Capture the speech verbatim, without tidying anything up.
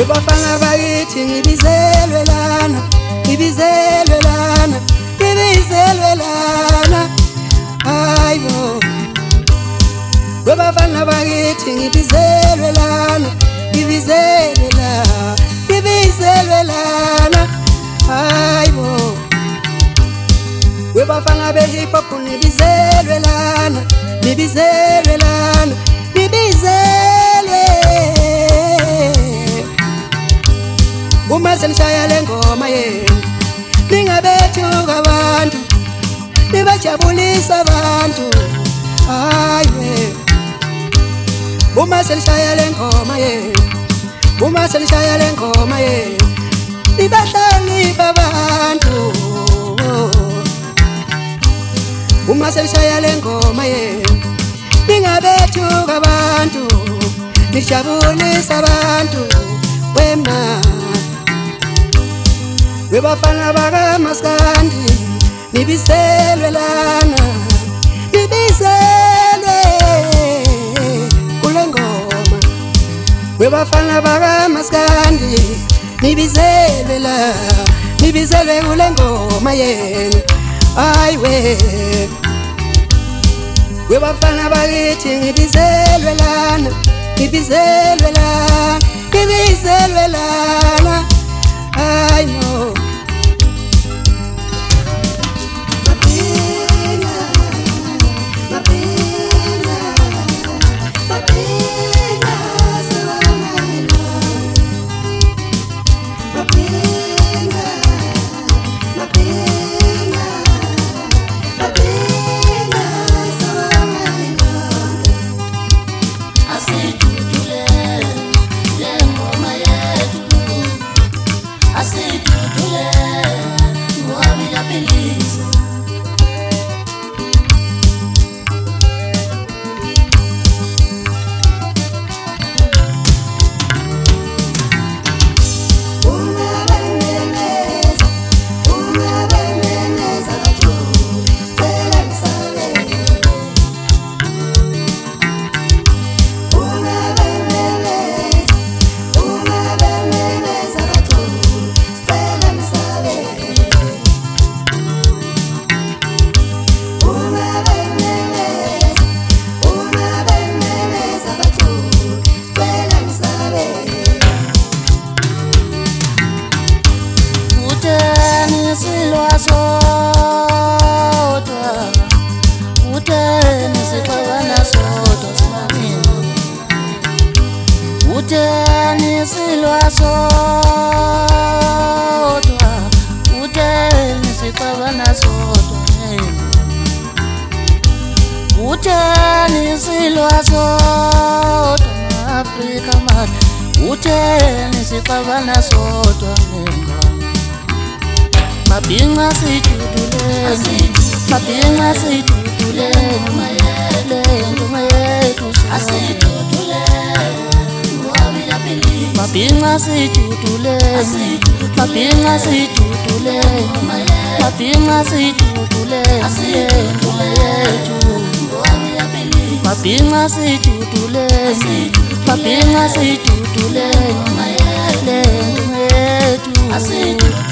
Webafana bakithi ngibizelwe lana, ngibizelwe lana, ngibizelwe lana. Hayibo. Webafana bakithi ngibizelwe lana, ngibizelwe lana, ngibizelwe lana. Hayibo. Webafana be hip hop nibizelwe lana, nibizelwe lana, nibizelwe. Uma senishaya le ngoma yenu ningabethuka abantu, nibajabulisa abantu. Hayiwe. Uma senishaya le ngoma yenu, uma senishaya le ngoma yenu nibahlonipha abantu. Uma senishaya le ngoma yenu ningabethuka abantu, nijabulisa abantu. Wema Webafana baka maskandi nibizelwe lana, nibizelwe kule ngoma. Webafana baka maskandi nibizelwe la, nibizelwe kule ngoma yenu. Hayiwe. Webafana bakithi ngibizelwe lana, ngibizelwe lana, ngibizelwe lana. I know. Uteni silwa sodwa, uteni sixabana sodwa. Uteni silwa sodwa Afrika mali, uteni sixabana sodwa. Mabinga sijuduleni, mabinga sijuduleni, ngoma yethu asijuduleni. Mabinga sijuduleni, mabinga sijuduleni, mabinga sijuduleni, ngoma yethu. Mabinga sijuduleni, mabinga sijuduleni, ngoma yethu.